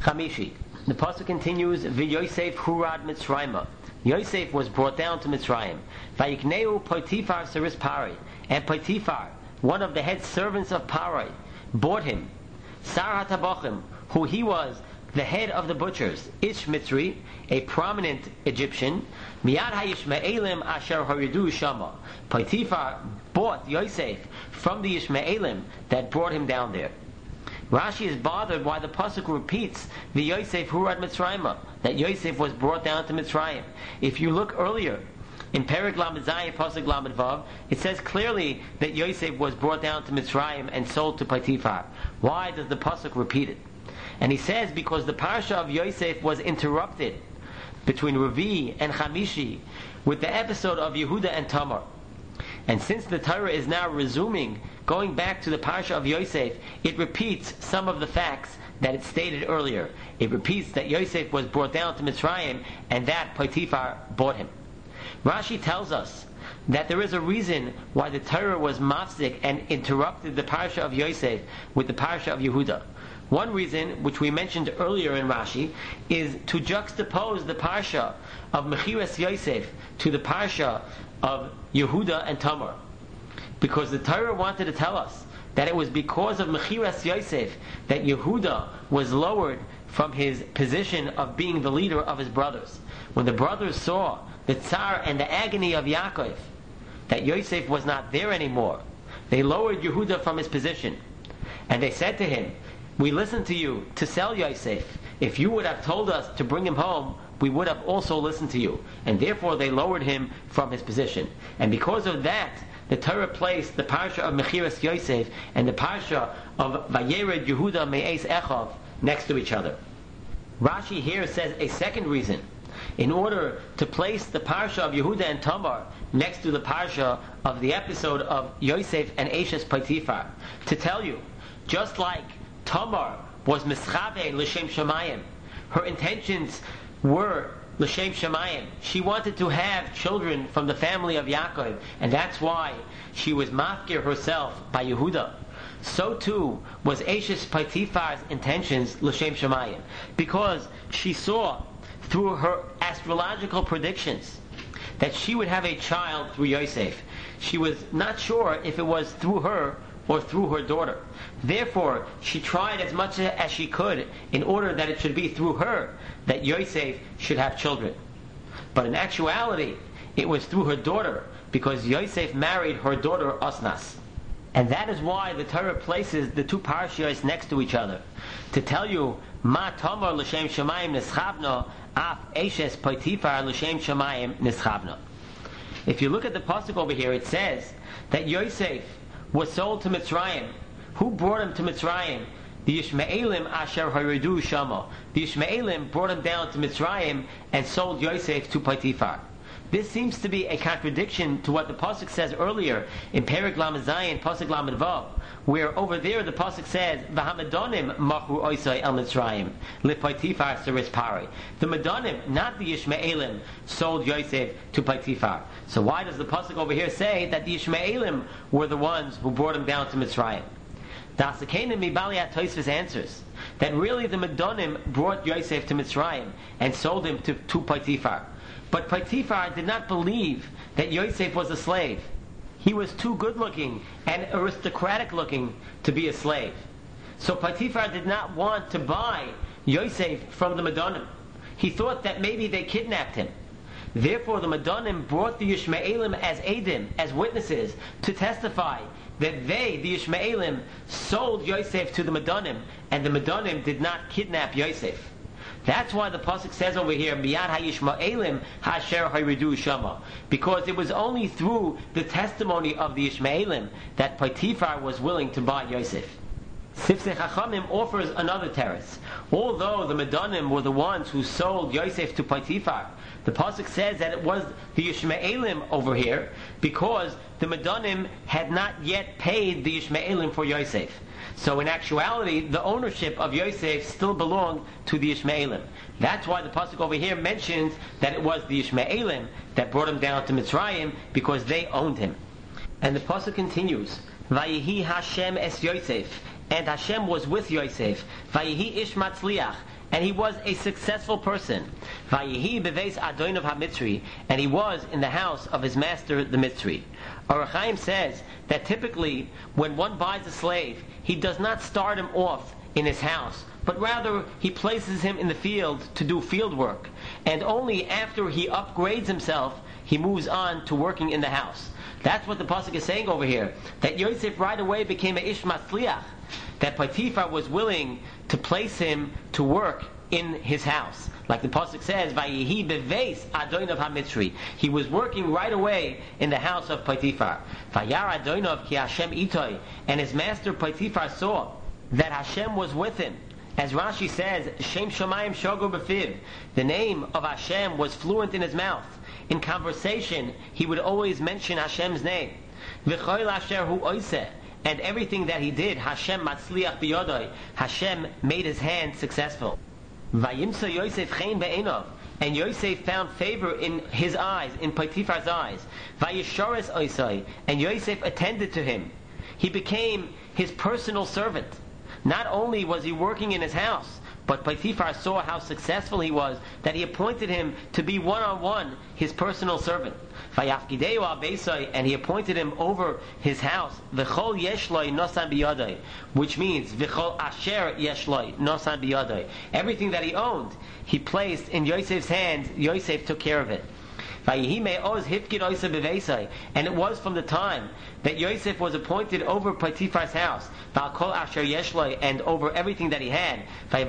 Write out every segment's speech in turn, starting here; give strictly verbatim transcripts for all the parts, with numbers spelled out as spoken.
Chamishi. The pasuk continues, V'Yosef hurad Mitzrayma. Yosef was brought down to Mitzrayim. Vayikneu Potifar Saris Pari. And Potifar, one of the head servants of Pari, bought him. Sar HaTabachim, who he was the head of the butchers. Ish Mitzri, a prominent Egyptian. Miyad HaYishmaelim Asher Haridu Shama. Potifar bought Yosef from the Yishmaelim that brought him down there. Rashi is bothered why the pasuk repeats the Yosef Hurad Mitzrayim, that Yosef was brought down to Mitzrayim. If you look earlier in Perek Lamed Zayin pasuk Lamed Vav, it says clearly that Yosef was brought down to Mitzrayim and sold to Potifar. Why does the pasuk repeat it? And he says because the parsha of Yosef was interrupted between Revi and Chamishi with the episode of Yehuda and Tamar. And since the Torah is now resuming, going back to the parsha of Yosef, it repeats some of the facts that it stated earlier. It repeats that Yosef was brought down to Mitzrayim and that Potifar bought him. Rashi tells us that there is a reason why the Torah was mafsik and interrupted the parsha of Yosef with the parsha of Yehuda. One reason, which we mentioned earlier in Rashi, is to juxtapose the parsha of Mechiras Yosef to the parsha of Yehuda and Tamar. Because the Torah wanted to tell us that it was because of Mechiras Yosef that Yehuda was lowered from his position of being the leader of his brothers. When the brothers saw the tsar and the agony of Yaakov, that Yosef was not there anymore, they lowered Yehuda from his position. And they said to him, "We listened to you to sell Yosef. If you would have told us to bring him home, we would have also listened to you." And therefore they lowered him from his position. And because of that, the Torah placed the parsha of Mechiras Yosef and the parsha of Vayered Yehuda Me'ez Echav next to each other. Rashi here says a second reason, in order to place the parsha of Yehuda and Tamar next to the parsha of the episode of Yosef and Eshes Potifar, to tell you, just like Tamar was Mischave L'Shem Shamayim, her intentions were L'Shem Shamayim. She wanted to have children from the family of Yaakov, and that's why she was mafkir herself by Yehuda. So too was Eshes Potifar's intentions L'Shem Shamayim, because she saw through her astrological predictions that she would have a child through Yosef. She was not sure if it was through her or through her daughter. Therefore, she tried as much as she could in order that it should be through her that Yosef should have children. But in actuality, it was through her daughter, because Yosef married her daughter Osnas. And that is why the Torah places the two parashiyos next to each other, to tell you, Ma Tamar L'Shem Shamayim Nischavna, Af Eshes Potifar L'Shem Shamayim Nischavna. If you look at the pasuk over here, it says that Yosef was sold to Mitzrayim. Who brought him to Mitzrayim? The Yishmaelim Asher Haridu Shama. The Yishmaelim brought him down to Mitzrayim and sold Yosef to Potifar. This seems to be a contradiction to what the pasuk says earlier in Perek Lamed Zayin, pasuk Lamed Vav, where over there the pasuk says, "V'hamadonim machu oisai el Mitzrayim lePotifar Saris Pari." The Madonim, not the Yishmaelim, sold Yosef to Potifar. So why does the pasuk over here say that the Yishmaelim were the ones who brought him down to Mitzrayim? The Asakeinim Mibaliat Tosfos answers that really the Madonim brought Yosef to Mitzrayim and sold him to, to Potifar. But Potifar did not believe that Yosef was a slave. He was too good-looking and aristocratic-looking to be a slave. So Potifar did not want to buy Yosef from the Madonim. He thought that maybe they kidnapped him. Therefore the Madonim brought the Yishmaelim as Eidim, as witnesses, to testify that they, the Yishmaelim, sold Yosef to the Madonim, and the Madonim did not kidnap Yosef. That's why the pasuk says over here, Miyad HaYishmaelim Hasher Hayridu Shama, because it was only through the testimony of the Yishmaelim that Potifar was willing to buy Yosef. Sifsei Chachamim offers another teretz. Although the Madonim were the ones who sold Yosef to Potifar, the pasuk says that it was the Yishmaelim over here because the Madonim had not yet paid the Yishmaelim for Yosef. So in actuality, the ownership of Yosef still belonged to the Yishmaelim. That's why the pasuk over here mentions that it was the Yishmaelim that brought him down to Mitzrayim, because they owned him. And the pasuk continues, Vayihi Hashem es Yosef, and Hashem was with Yosef. Vayihi ish matzliach, and he was a successful person. Vayihi beveis Adonov HaMitzri, and he was in the house of his master, the Mitzri. Or Chaim says that typically when one buys a slave, he does not start him off in his house, but rather he places him in the field to do field work, and only after he upgrades himself, he moves on to working in the house. That's what the pasuk is saying over here, that Yosef right away became a ish matzliach, that Potiphar was willing to place him to work in his house. Like the pasuk says, Vayihi beveis Adonov HaMitzri. He was working right away in the house of Potiphar. Vayar Adonov ki Hashem itoi, and his master Potiphar saw that Hashem was with him. As Rashi says, Shem Shomayim Shogo B'fiv, the name of Hashem was fluent in his mouth. In conversation, he would always mention Hashem's name. V'choil asher hu oiseh, and everything that he did, Hashem matzliach biyodoi, Hashem made his hand successful. Vayimsa Yosef chen be'enov, and Yosef found favor in his eyes, in Potiphar's eyes. Vayishores oisai, and Yosef attended to him. He became his personal servant. Not only was he working in his house, but Potiphar saw how successful he was, that he appointed him to be one-on-one his personal servant. Vayafkideu al beisai, and he appointed him over his house. V'chol yeshloi nosan biyadai, which means v'chol asher yeshloi nosan biyadai. Everything that he owned, he placed in Yosef's hands. Yosef took care of it. And it was from the time that Yosef was appointed over Potiphar's house, and over everything that he had.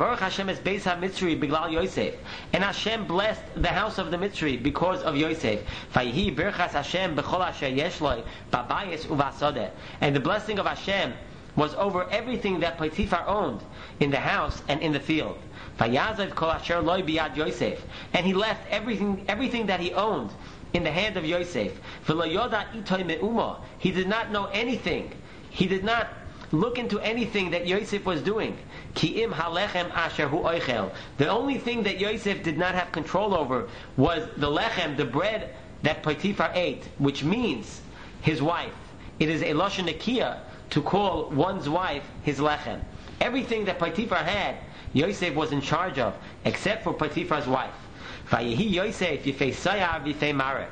And Hashem blessed the house of the Mitzri because of Yosef. And the blessing of Hashem was over everything that Potiphar owned in the house and in the field. And he left everything everything that he owned in the hand of Yosef. He did not know anything. He did not look into anything that Yosef was doing. The only thing that Yosef did not have control over was the lechem, the bread that Potiphar ate, which means his wife. It is a lashon nekiah to call one's wife his lechem. Everything that Potiphar had, Yosef was in charge of, except for Potiphar's wife. Vayehi Yosef yifei sayar v'yifei mareh.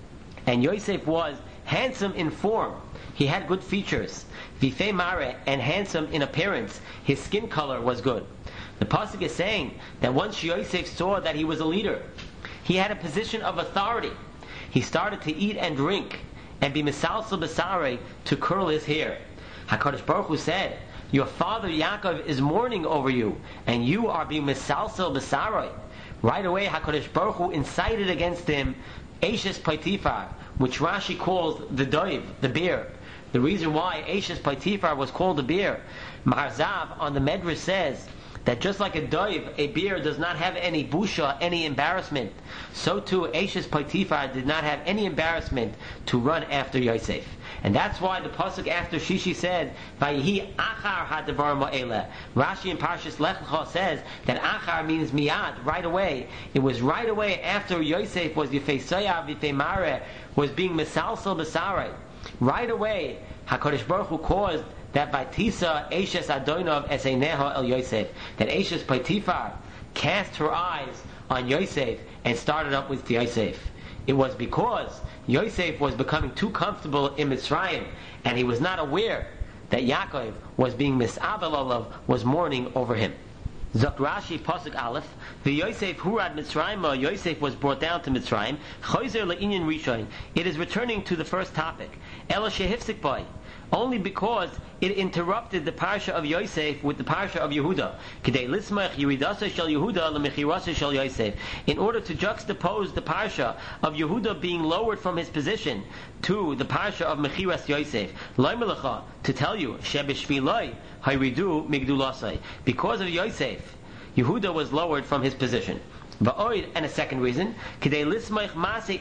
And Yosef was handsome in form. He had good features. V'yifei mareh, and handsome in appearance. His skin color was good. The pasuk is saying that once Yosef saw that he was a leader, he had a position of authority. He started to eat and drink and be misalsel b'sarei, to curl his hair. HaKadosh Baruch Hu said, your father Yaakov is mourning over you, and you are being misalsel b'sarei. Right away, HaKadosh Baruch Hu incited against him Eshes Potiphar, which Rashi calls the doiv, the bear. The reason why Eshes Potiphar was called a bear, Maharzav on the Medrash says that just like a doiv, a bear does not have any busha, any embarrassment, so too Eshes Potiphar did not have any embarrassment to run after Yosef. And that's why the pasuk after Shishi said, "Vayihi achar hadavar ma'ele." Rashi in Parshas Lech Lecha says that achar means miyad, right away. It was right away after Yosef was yifei sayar v'yifei mareh, was being misalsel b'sarei. Right away, HaKadosh Baruch Hu caused that Vatisa Eshes Adonov eseineha el Yosef, that Eshes Potiphar cast her eyes on Yosef and started up with Yosef. It was because Yosef was becoming too comfortable in Mitzrayim, and he was not aware that Yaakov was being misabel olav, was mourning over him. Zok Rashi pasuk Aleph, the Yosef Hurad Mitzrayim, Yosef was brought down to Mitzrayim. Choizer le'inyan rishon. It is returning to the first topic. Ela shehifsik boy. Only because it interrupted the parsha of Yosef with the parsha of Yehuda. K'dei lismach yiridasa shel Yehuda lemechirasa shel Yosef. In order to juxtapose the parsha of Yehuda being lowered from his position to the parsha of Mechiras Yosef. Loi melecha, to tell you, shebeshviloi hayridu migdulasai. Because of Yosef, Yehuda was lowered from his position. And a second reason, in order to place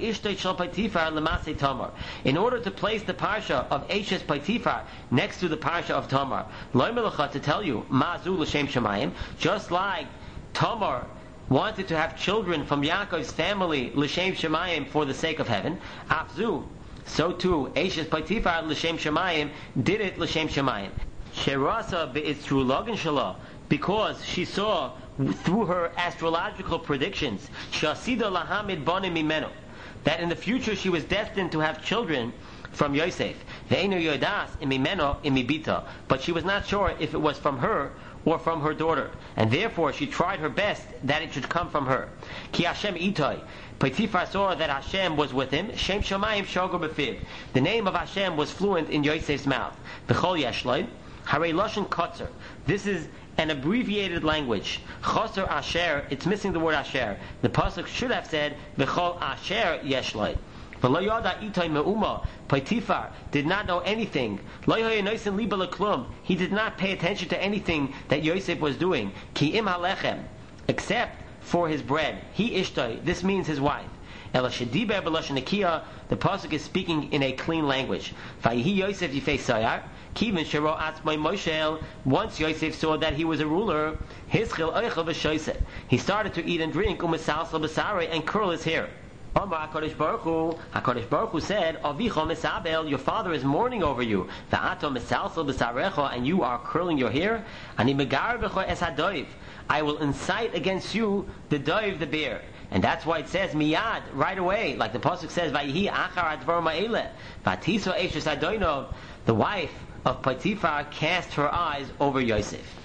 the parsha of Eshes Potiphar next to the parsha of Tamar, to tell you, just like Tamar wanted to have children from Yaakov's family, l'shem shemayim, for the sake of heaven, afzu, so too Eshes Potiphar l'shem shemayim did it l'shem shemayim. Sherasa be'itzrulogin shala, because she saw through her astrological predictions, Shasida lahamid bonim mimeno, that in the future she was destined to have children from Yosef. Ve'enu yodas imimeno imibita, but she was not sure if it was from her or from her daughter, and therefore she tried her best that it should come from her. Ki Hashem itoi, Potiphar saw that Hashem was with him. Shem Shamayim Shogo Befiv, the name of Hashem was fluent in Yosef's mouth. B'chol Yeshloi, Harei Lashon Kotzer. This is an abbreviated language. Choser Asher, it's missing the word Asher. The pasuk should have said B'chol Asher Yeshloi. V'lo yoda itoi me'uma. Potiphar did not know anything. Lo yoyenoisen liba leklum. He did not pay attention to anything that Yosef was doing. Ki im halechem, except for his bread. He ishtoi. This means his wife. Ela shediber b'lashon nekiya. The pasuk is speaking in a clean language. Vayihi Yosef yifei sayar. Kivin shero atzmai moshel. Once Yosef saw that he was a ruler, hischil oichel v'shoyset. He started to eat and drink umesalsel b'sarei and curl his hair. Omar HaKadosh Baruch Hu, HaKadosh Baruch Hu said, Avicha misabel, your father is mourning over you. V'ato misalsel b'sarecha, and you are curling your hair. Ani megar b'cho es hadoiv, I will incite against you the doiv, the bear. And that's why it says miyad, right away, like the pasuk says, Vayihi achar advar ma'ele, v'atiso eshes adoinov, the wife of Potiphar cast her eyes over Yosef.